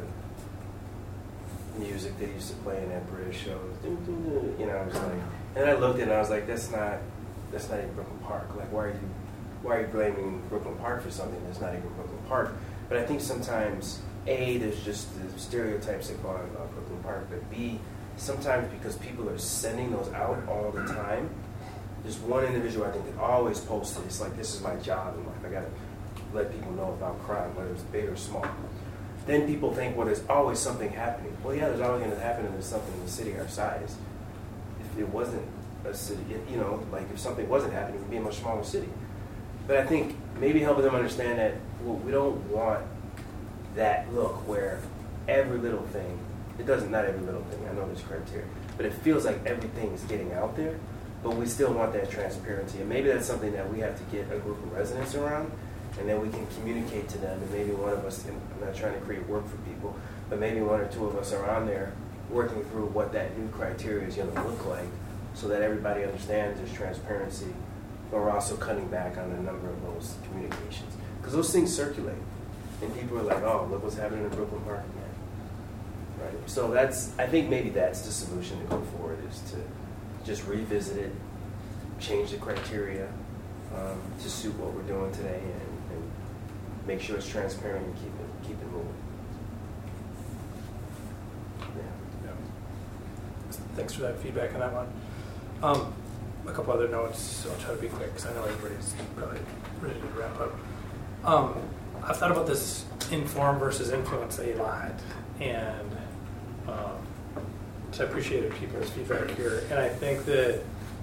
the music they used to play in that British show. I was like, and I looked at it and I was like, that's not even Brooklyn Park. Like, why are you blaming Brooklyn Park for something that's not even Brooklyn Park? But I think sometimes, A, there's just the stereotypes that go on about Brooklyn Park, but B, sometimes because people are sending those out all the time, there's one individual I think that always posts it. It's like, this is my job in life. I got to let people know about crime, whether it's big or small. Then people think, well, there's always something happening. Well, yeah, there's always going to happen if there's something in a city our size. If it wasn't a city, if something wasn't happening, it would be a much smaller city. But I think maybe helping them understand that we don't want that look where every little thing, not every little thing, I know there's criteria, but it feels like everything is getting out there, but we still want that transparency. And maybe that's something that we have to get a group of residents around, and then we can communicate to them, and maybe one of us, and I'm not trying to create work for people, but maybe one or two of us are on there working through what that new criteria is going to look like so that everybody understands there's transparency, but we're also cutting back on the number of those communications. Because those things circulate, and people are like, oh, look what's happening in Brooklyn Park again. Right? So I think maybe that's the solution to go forward, is to just revisit it, change the criteria to suit what we're doing today, and make sure it's transparent and keep it moving. Yeah. Thanks for that feedback on that one. A couple other notes. I'll try to be quick because I know everybody's probably ready to wrap up. I've thought about this inform versus influence a lot, and so I appreciated people's feedback here. And I think that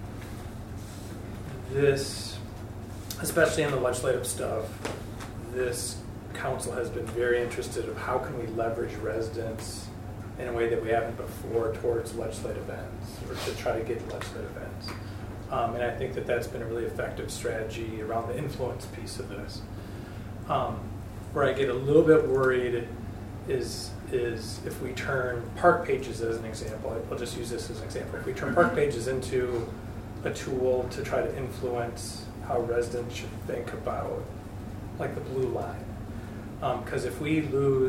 this, especially in the legislative stuff, this council has been very interested of how can we leverage residents in a way that we haven't before towards legislative ends, or to try to get legislative ends. And I think that that's been a really effective strategy around the influence piece of this. Where I get a little bit worried is if we turn park pages as an example. I'll just use this as an example. If we turn park pages into a tool to try to influence how residents should think about, like, the blue line. Because if we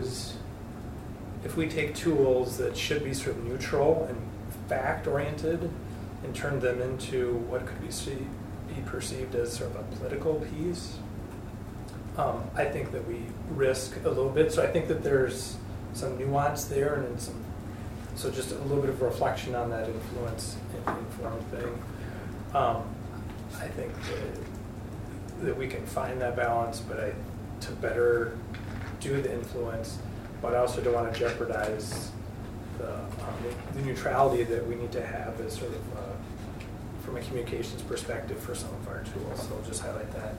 take tools that should be sort of neutral and fact-oriented and turn them into what could be perceived as sort of a political piece, I think that we risk a little bit. So I think that there's some nuance there, and so just a little bit of reflection on that influence and informed thing. I think that we can find that balance, but to better do the influence, but I also don't want to jeopardize the neutrality that we need to have as sort of from a communications perspective for some of our tools. So I'll just highlight that.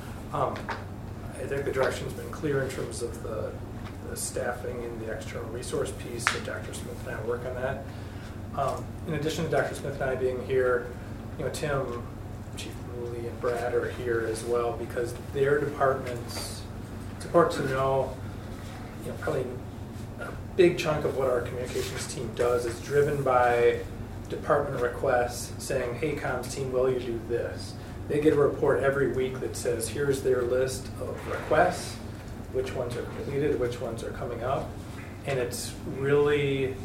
I think the direction's been clear in terms of the staffing and the external resource piece, so Dr. Smith and I work on that. In addition to Dr. Smith and I being here, Tim, Chief Mooley, and Brad are here as well, because their departments, it's important to know, probably a big chunk of what our communications team does is driven by department requests saying, hey, comms team, will you do this? They get a report every week that says, here's their list of requests, which ones are completed, which ones are coming up. And it's really,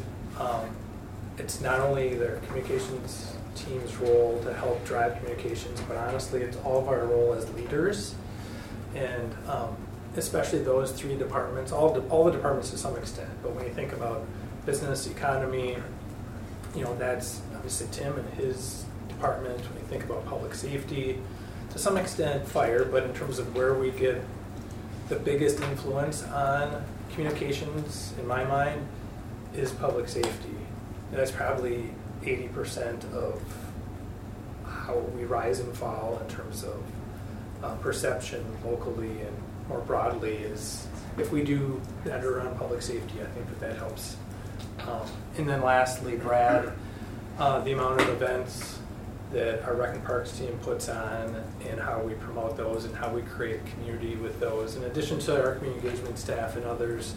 it's not only their communications team's role to help drive communications, but honestly, it's all of our role as leaders. And especially those three departments, all the departments to some extent, but when you think about business, economy, that's obviously Tim and his department. When you think about public safety, to some extent fire, but in terms of where we get the biggest influence on communications, in my mind, is public safety. And that's probably 80% of how we rise and fall in terms of perception locally and more broadly, is if we do better around public safety, I think that helps. And then lastly, Brad, the amount of events that our Rec and Parks team puts on and how we promote those and how we create community with those, in addition to our community engagement staff and others.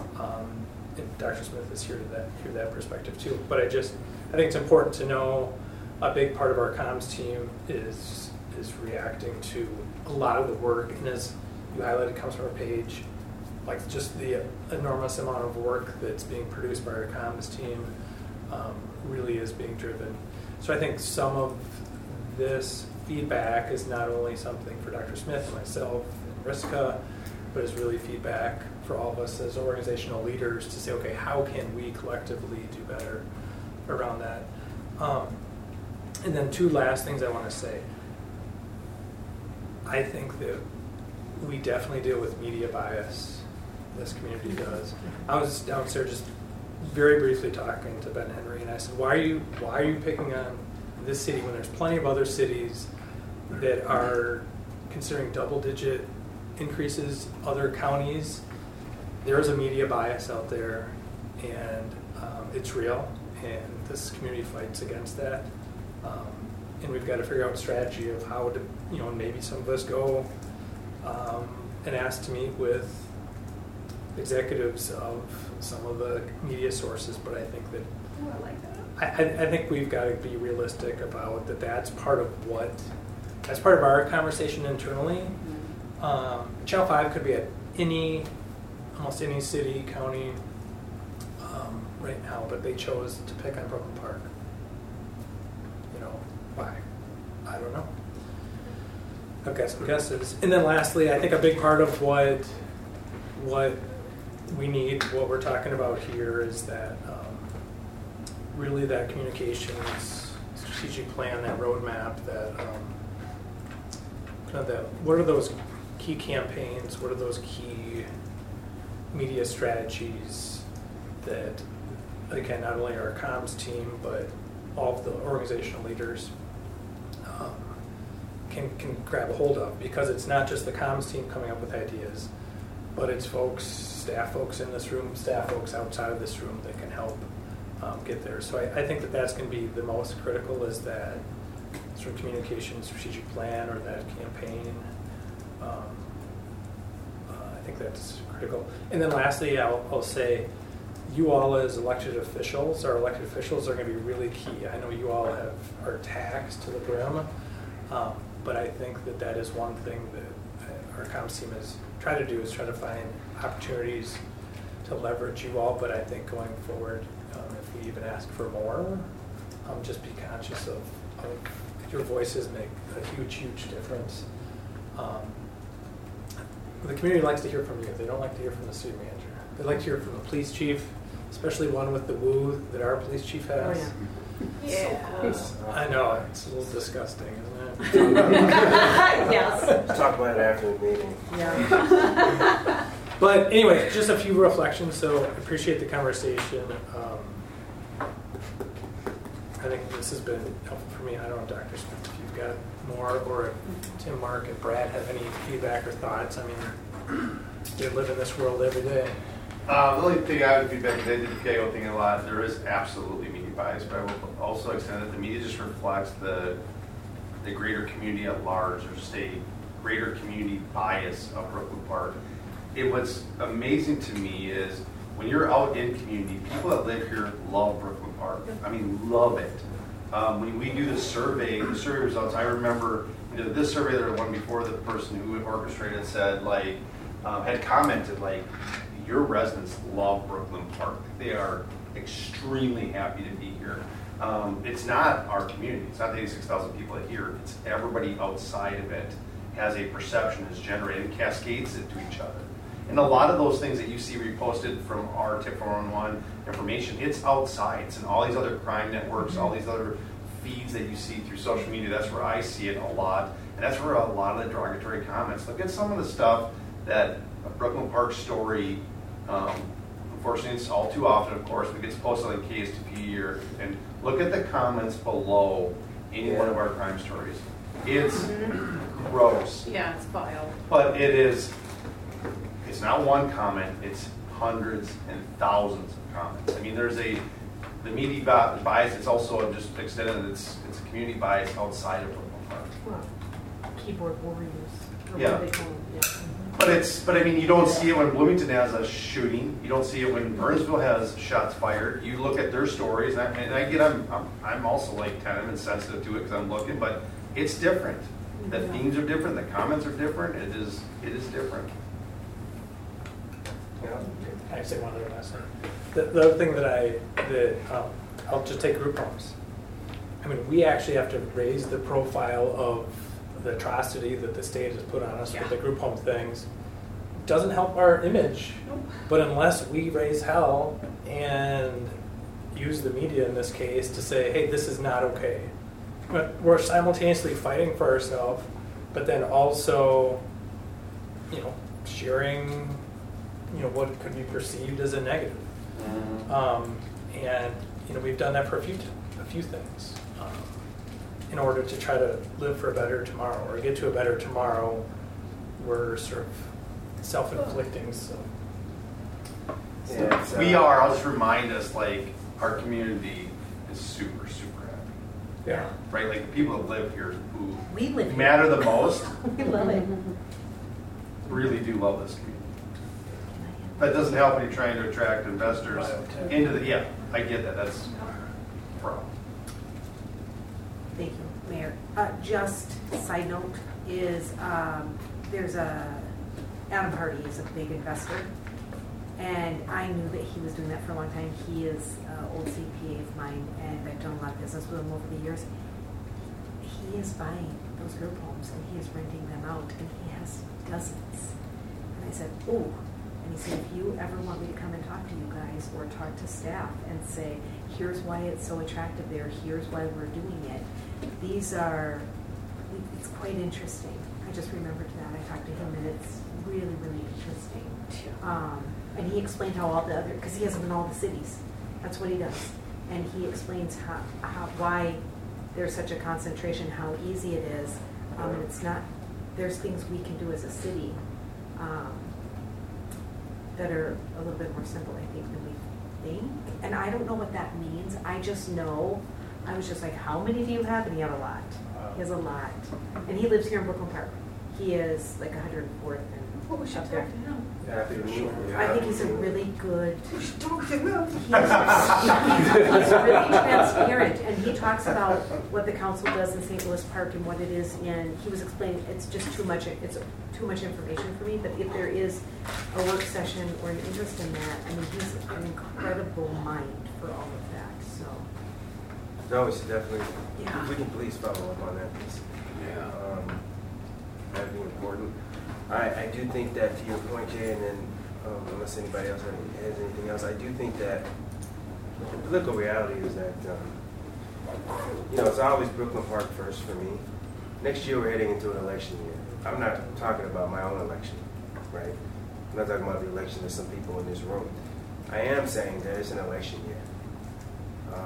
And Dr. Smith is here to hear that perspective too. But I think it's important to know a big part of our comms team is reacting to a lot of the work, and as you highlighted, comes from our page, like just the enormous amount of work that's being produced by our comms team really is being driven. So I think some of this feedback is not only something for Dr. Smith and myself and Riska, but is really feedback for all of us as organizational leaders to say, okay, how can we collectively do better around that? And then two last things I want to say. I think that we definitely deal with media bias. This community does. I was downstairs just very briefly talking to Ben Henry, and I said, why are you picking on this city when there's plenty of other cities that are considering double-digit increases, other counties? There's a media bias out there, and it's real, and this community fights against that. And we've got to figure out a strategy of how to, maybe some of us go and ask to meet with executives of some of the media sources, but I think that I like that. I think we've got to be realistic about that. That's part of our conversation internally. Channel 5 could be at almost any city, county right now, but they chose to pick on Brooklyn Park. Why? I don't know. I've got some guesses. And then lastly, I think a big part of what we need, what we're talking about here, is that really that communications strategic plan, that roadmap, that what are those key campaigns, what are those key media strategies that, again, not only our comms team, but all of the organizational leaders can grab a hold of, because it's not just the comms team coming up with ideas, but it's staff folks in this room, staff folks outside of this room that can help get there. So I think that's going to be the most critical, is that sort of communication strategic plan or that campaign. I think that's critical. And then lastly, I'll say, you all as elected officials, are going to be really key. I know you all are taxed to the brim, but I think that is one thing that our comms team has tried to do, is try to find opportunities to leverage you all. But I think going forward, if we even ask for more, just be conscious of your voices make a huge difference. The community likes to hear from you. They don't like to hear from the city manager. They like to hear from the police chief, especially one with the woo that our police chief has. Oh, Yeah. So cool. I know, it's a little disgusting, isn't it? Yes. Let's talk about it after the meeting. Yeah. But anyway, just a few reflections, so I appreciate the conversation. I think this has been helpful for me. I don't know, Dr. Smith, if you've got more, or if Tim, Mark, and Brad have any feedback or thoughts. I mean, they live in this world every day. The only thing I would feedback, they did the PIO thing a lot. There is absolutely media bias, but I will also extend that the media just reflects the greater community at large, or just a greater community bias of Brooklyn Park. What's amazing to me is when you're out in community, people that live here love Brooklyn Park. I mean, love it. When we do the survey results, I remember this survey, the one before, the person who orchestrated said, had commented, your residents love Brooklyn Park. They are extremely happy to be here. It's not our community. It's not the 86,000 people here. It's everybody outside of it has a perception, is generated, and cascades it to each other. And a lot of those things that you see reposted from our Tip 411 information, it's outside. It's in all these other crime networks, all these other feeds that you see through social media. That's where I see it a lot. And that's where a lot of the derogatory comments. Look at some of the stuff that a Brooklyn Park story, unfortunately, it's all too often, of course, but gets posted on KSTP year. And look at the comments below any one of our crime stories. It's gross. Yeah, it's vile. But it's not one comment, it's hundreds and thousands of comments. I mean, the media bias, it's also just extended, it's a community bias outside of Brooklyn Park. Well, keyboard warriors. Or Yeah. what they call them. Yeah. But I mean, you don't see it when Bloomington has a shooting. You don't see it when Burnsville has shots fired. You look at their stories, I'm also like kind of insensitive to it because I'm looking, but it's different. The themes are different. The comments are different. It is different. I say one other last thing. The other thing that I'll just take group homes. I mean, we actually have to raise the profile of the atrocity that the state has put on us with the group home things. Doesn't help our image. Nope. But unless we raise hell and use the media in this case to say, hey, this is not okay. But we're simultaneously fighting for ourselves, but then also, sharing what could be perceived as a negative. And we've done that for a few things in order to try to live for a better tomorrow or get to a better tomorrow. We're sort of self-inflicting. So We are. I'll just remind us, our community is super, super happy. yeah. Right? The people that live here We live here. matter the most We love it. really do love this community. That doesn't help when you're trying to attract investors into the, I get that. That's a problem. Thank you, Mayor. Just side note is there's Adam Hardy is a big investor, and I knew that he was doing that for a long time. He is an old CPA of mine, and I've done a lot of business with him over the years. He is buying those group homes, and he is renting them out, and he has dozens. And I said, oh. And he said, if you ever want me to come and talk to you guys or talk to staff and say, here's why it's so attractive there, here's why we're doing it, it's quite interesting. I just remembered that. I talked to him, and it's really, really interesting. And he explained how all the other, because he has them in all the cities. That's what he does. And he explains why there's such a concentration, how easy it is. And it's not, there's things we can do as a city that are a little bit more simple, I think, than we think. And I don't know what that means. I just know, I was just like, how many do you have? And he had a lot. He has a lot. And he lives here in Brooklyn Park. He is like 104th and Well, we should up talk there. to him. Yeah, I think he's a really good. He's really He's really transparent, and he talks about what the council does in St. Louis Park and what it is in. He was explaining it's just too much. It's too much information for me. But if there is a work session or an interest in that, I mean, he's an incredible mind for all of that. So No, it's definitely, Yeah. if we can please follow up on that, please. Yeah. That'd be important. I do think that, to your point, Jay, and then unless anybody else has anything else, I do think that the political reality is that, it's always Brooklyn Park first for me. Next year, we're heading into an election year. I'm not talking about my own election, right? I'm not talking about the election of some people in this room. I am saying that it's an election year.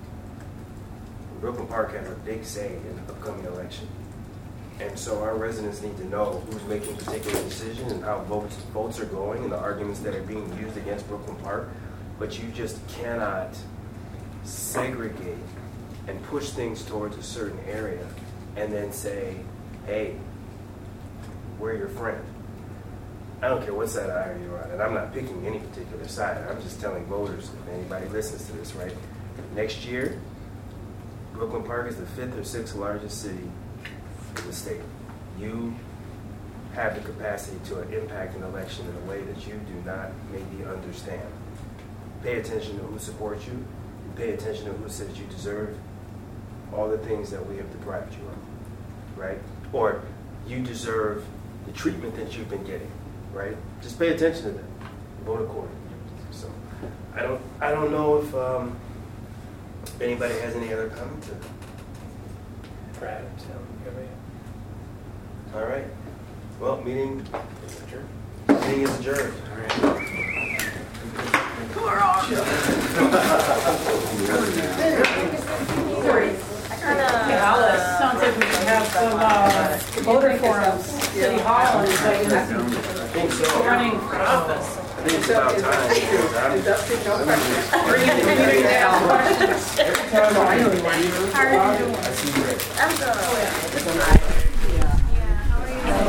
Brooklyn Park has a big say in the upcoming election. And so our residents need to know who's making particular decisions and how votes are going and the arguments that are being used against Brooklyn Park. But you just cannot segregate and push things towards a certain area and then say, hey, we're your friend. I don't care what side of the aisle you're on, and I'm not picking any particular side. I'm just telling voters, if anybody listens to this, right? Next year, Brooklyn Park is the 5th or 6th largest city in the state. You have the capacity to impact an election in a way that you do not maybe understand. Pay attention to who supports you, and pay attention to who says you deserve all the things that we have deprived you of, right? Or you deserve the treatment that you've been getting, right? Just pay attention to that. Vote accordingly. So I don't know if anybody has any other comments. Brad, Tim, you have any? All right. Well, meeting is adjourned. Meeting is adjourned. All right. Sounds like we should have some voter forums, City Hall, and so you have I think so. running for office. I think it's about time. Bring in the community now. Every time I see Rick. I'm good.